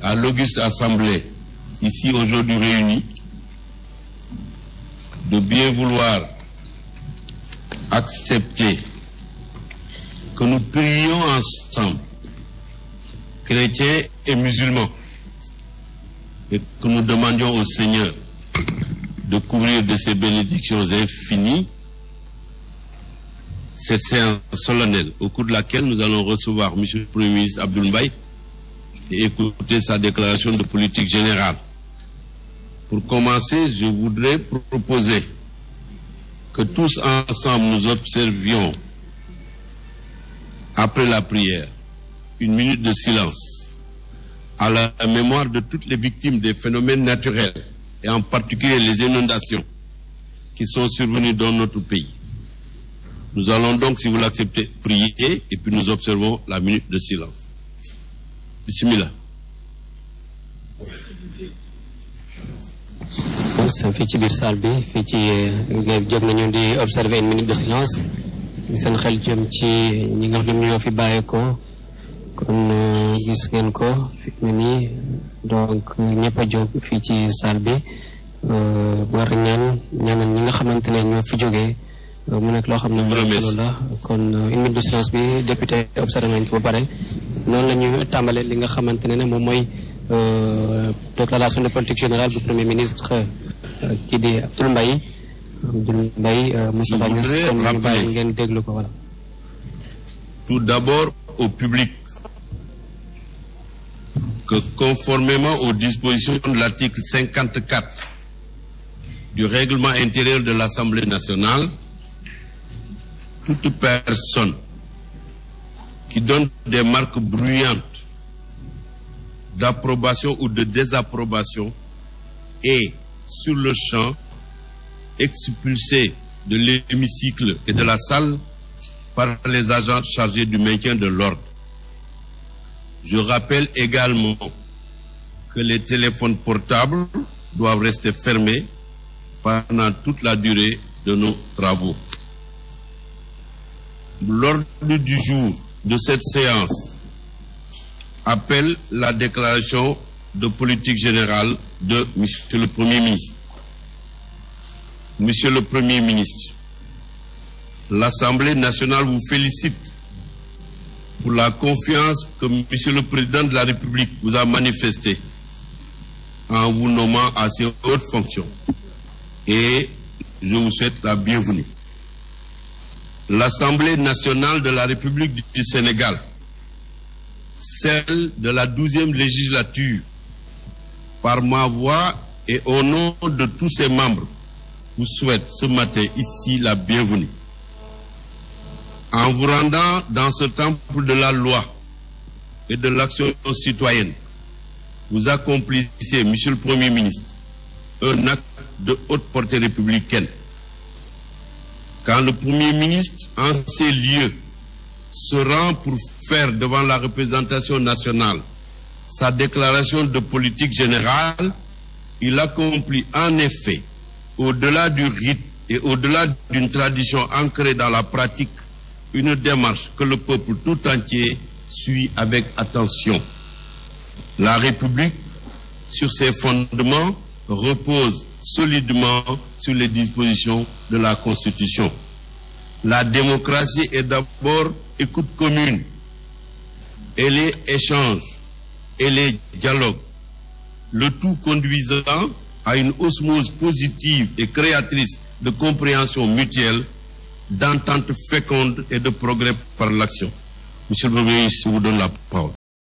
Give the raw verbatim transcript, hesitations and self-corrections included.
à l'auguste assemblée, ici aujourd'hui réunie, de bien vouloir accepter que nous prions ensemble, chrétiens et musulmans, et que nous demandions au Seigneur de couvrir de ses bénédictions infinies cette séance solennelle au cours de laquelle nous allons recevoir M. le Premier ministre Abdoul Mbaye et écouter sa déclaration de politique générale. Pour commencer, je voudrais proposer que tous ensemble nous observions, après la prière, une minute de silence à la mémoire de toutes les victimes des phénomènes naturels et en particulier les inondations qui sont survenues dans notre pays. Nous allons donc, si vous l'acceptez, prier et puis nous observons la minute de silence. Bismillah. fii ci biir salle bi fii ci jóg nañu di observer une minute de silence seen xel jëm ci ñi nga xam ne ñoo fi bàyyeekoo kon gis ngeen ko fi mu ne nii donc ñëpp a jóg fii ci salle bi war ñaan ñaanal ñi nga xamante ne ñoo fi jógee mu nekk loo xam ne lu solo la kon une minute de silence bi député observé nañ ko ba pare noonu la ñu tàmbalee li nga xamante ne ne moom mooy déclaration de politique générale du Premier ministre qui dit Abdoul Mbaye Abdoul Mbaye Moussa Niasse comme ñu bàyyi ngeen déglu ko voilà. Tout d'abord au public que conformément aux dispositions de l'article cinquante-quatre du règlement intérieur de l'Assemblée nationale, toute personne qui donne des marques bruyantes d'approbation ou de désapprobation est sur le champ expulsé de l'hémicycle et de la salle par les agents chargés du maintien de l'ordre. Je rappelle également que les téléphones portables doivent rester fermés pendant toute la durée de nos travaux. L'ordre du jour de cette séance appelle la déclaration de politique générale de Monsieur le Premier ministre. Monsieur le Premier ministre, l'Assemblée nationale vous félicite pour la confiance que Monsieur le Président de la République vous a manifestée en vous nommant à ces hautes fonctions et je vous souhaite la bienvenue. L'Assemblée nationale de la République du Sénégal, celle de la douzième législature, par ma voix et au nom de tous ses membres, vous souhaite ce matin ici la bienvenue. En vous rendant dans ce temple de la loi et de l'action citoyenne, vous accomplissez, Monsieur le Premier ministre, un acte de haute portée républicaine. Quand le Premier ministre, en ces lieux, se rend pour faire devant la représentation nationale sa déclaration de politique générale, il accomplit en effet, au-delà du rite et au-delà d'une tradition ancrée dans la pratique, une démarche que le peuple tout entier suit avec attention. La République, sur ses fondements, repose solidement sur les dispositions de la Constitution. La démocratie est d'abord écoute commune, elle est échange, elle est dialogue, le tout conduisant à une osmose positive et créatrice de compréhension mutuelle, d'entente féconde et de progrès par l'action. Monsieur le Premier ministre, je vous donne la parole.